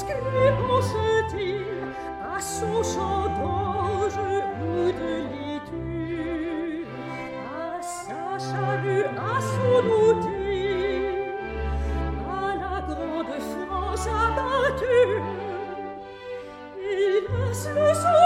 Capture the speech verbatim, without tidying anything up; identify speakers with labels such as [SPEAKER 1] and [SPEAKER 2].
[SPEAKER 1] Que pense-t-il à son chant d'ange ou de laitue, à sa charrue, à son outil, à la grande France abattue? Il laisse le son